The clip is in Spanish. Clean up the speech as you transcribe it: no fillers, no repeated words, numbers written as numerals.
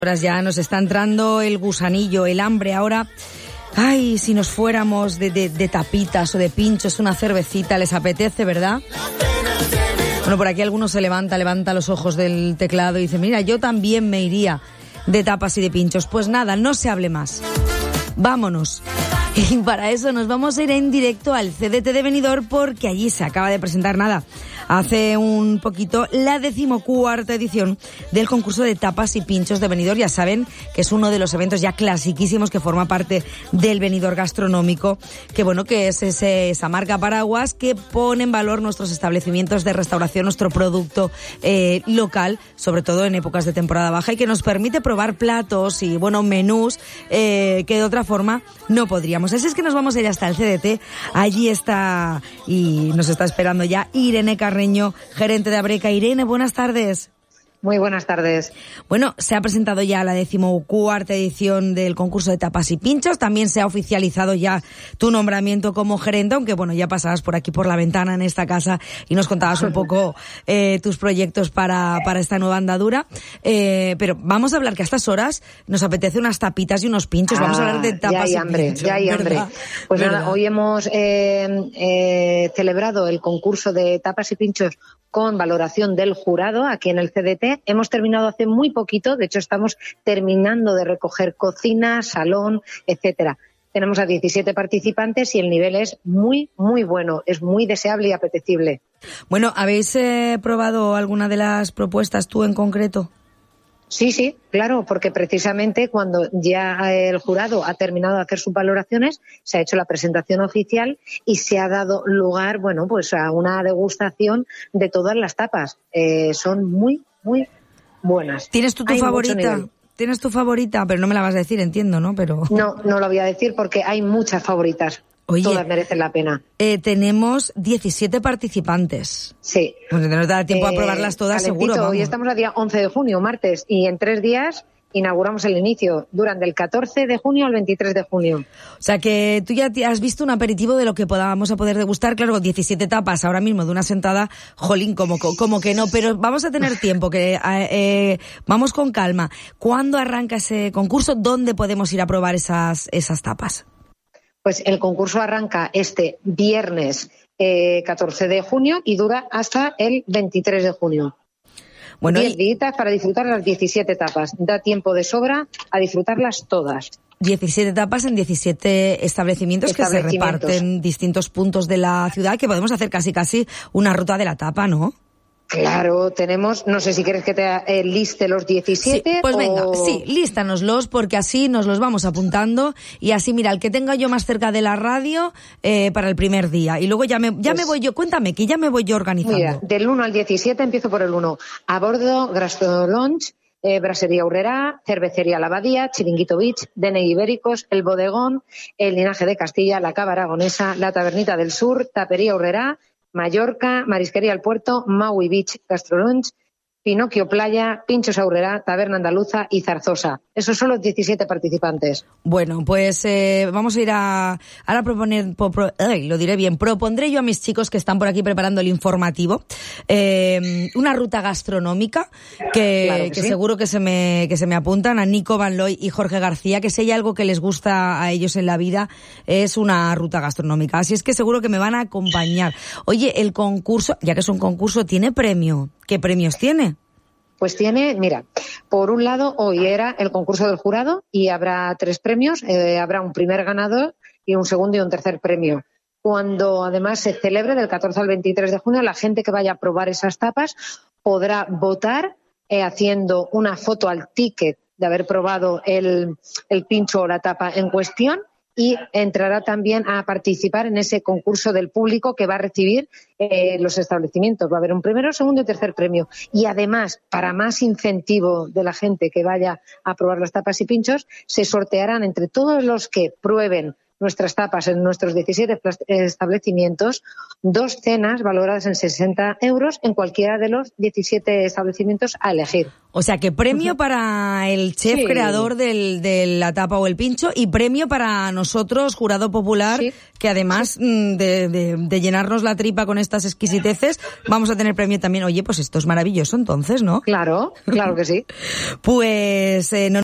Ya nos está entrando el gusanillo, el hambre ahora. Ay, si nos fuéramos de tapitas o de pinchos, una cervecita, les apetece, ¿verdad? Bueno, por aquí alguno se levanta los ojos del teclado y dice, mira, yo también me iría de tapas y de pinchos. Pues nada, no se hable más. Vámonos. Y para eso nos vamos a ir en directo al CDT de Benidorm, porque allí se acaba de presentar hace un poquito la 14ª edición del concurso de tapas y pinchos de Benidorm. Ya saben que es uno de los eventos ya clasiquísimos que forma parte del Benidorm gastronómico, que bueno, que es esa marca paraguas que pone en valor nuestros establecimientos de restauración, nuestro producto local, sobre todo en épocas de temporada baja, y que nos permite probar platos y bueno, menús que de otra forma no podríamos. Así es que nos vamos a ir hasta el CDT. Allí está y nos está esperando ya Irene Carreño, gerente de Abreca. Irene, buenas tardes. Muy buenas tardes. Bueno, se ha presentado ya la 14ª edición del concurso de tapas y pinchos. También se ha oficializado ya tu nombramiento como gerente, aunque bueno, ya pasabas por aquí por la ventana en esta casa y nos contabas un poco tus proyectos para esta nueva andadura. Pero vamos a hablar que a estas horas nos apetece unas tapitas y unos pinchos. Vamos a hablar de tapas y pinchos. Ya hay hambre. Pues nada, hoy hemos celebrado el concurso de tapas y pinchos con valoración del jurado aquí en el CDT. Hemos terminado hace muy poquito, de hecho estamos terminando de recoger cocina, salón, etcétera. Tenemos a 17 participantes y el nivel es muy, muy bueno, es muy deseable y apetecible. Bueno, ¿habéis probado alguna de las propuestas tú en concreto? Sí, claro, porque precisamente cuando ya el jurado ha terminado de hacer sus valoraciones, se ha hecho la presentación oficial y se ha dado lugar, bueno, pues a una degustación de todas las tapas. Son muy, muy buenas. ¿Tienes tú tu favorita? ¿Tienes tu favorita? Pero no me la vas a decir, entiendo, ¿no? Pero no la voy a decir porque hay muchas favoritas. Oye, todas merecen la pena. Tenemos 17 participantes. Sí. Pues no nos da tiempo a probarlas todas, seguro. Vamos. Hoy estamos a día 11 de junio, martes, y en 3 días inauguramos el inicio. Duran del 14 de junio al 23 de junio. O sea que tú ya has visto un aperitivo de lo que vamos a poder degustar. Claro, 17 tapas ahora mismo de una sentada, jolín, como que no. Pero vamos a tener tiempo, que vamos con calma. ¿Cuándo arranca ese concurso? ¿Dónde podemos ir a probar esas tapas? Pues el concurso arranca este viernes 14 de junio y dura hasta el 23 de junio. Bueno, 10 días para disfrutar las 17 tapas. Da tiempo de sobra a disfrutarlas todas. 17 tapas en 17 establecimientos que se reparten en distintos puntos de la ciudad, que podemos hacer casi una ruta de la tapa, ¿no? Claro, tenemos, no sé si quieres que te liste los 17. Sí, pues venga, sí, lístanoslos, porque así nos los vamos apuntando y así, mira, el que tenga yo más cerca de la radio para el primer día. Y luego ya me voy yo, cuéntame, que ya me voy yo organizando. Mira, del 1 al 17 empiezo por el 1. A bordo, Gastrolonch, Brasería Aurrerá, Cervecería La Abadía, Chiringuito Beach, DNI Ibéricos, El Bodegón, El Linaje de Castilla, La Cava Aragonesa, La Tabernita del Sur, Tapería Aurrerá, Mallorca, Marisquería El Puerto, Maui Beach Gastrolunch, Pinocchio Playa, Pinchos Aurrerá, Taberna Andaluza y Zarzosa. Esos son los 17 participantes. Bueno, pues vamos a ir ahora a proponer, lo diré bien, propondré yo a mis chicos que están por aquí preparando el informativo, una ruta gastronómica que sí, seguro que se me apuntan, a Nico Van Looy y Jorge García, que si hay algo que les gusta a ellos en la vida es una ruta gastronómica. Así es que seguro que me van a acompañar. Oye, el concurso, ya que es un concurso, ¿tiene premio? ¿Qué premios tiene? Pues tiene, mira, por un lado hoy era el concurso del jurado y habrá 3 premios, habrá un primer ganador y un segundo y un tercer premio. Cuando además se celebre del 14 al 23 de junio, la gente que vaya a probar esas tapas podrá votar haciendo una foto al ticket de haber probado el pincho o la tapa en cuestión, y entrará también a participar en ese concurso del público que va a recibir los establecimientos. Va a haber un primero, segundo y tercer premio. Y además, para más incentivo de la gente que vaya a probar las tapas y pinchos, se sortearán entre todos los que prueben nuestras tapas en nuestros 17 establecimientos, 2 cenas valoradas en 60 euros en cualquiera de los 17 establecimientos a elegir. O sea, que premio para el chef creador de la tapa o el pincho y premio para nosotros, jurado popular, que además de llenarnos la tripa con estas exquisiteces, vamos a tener premio también. Oye, pues esto es maravilloso entonces, ¿no? Claro, claro que sí. Pues no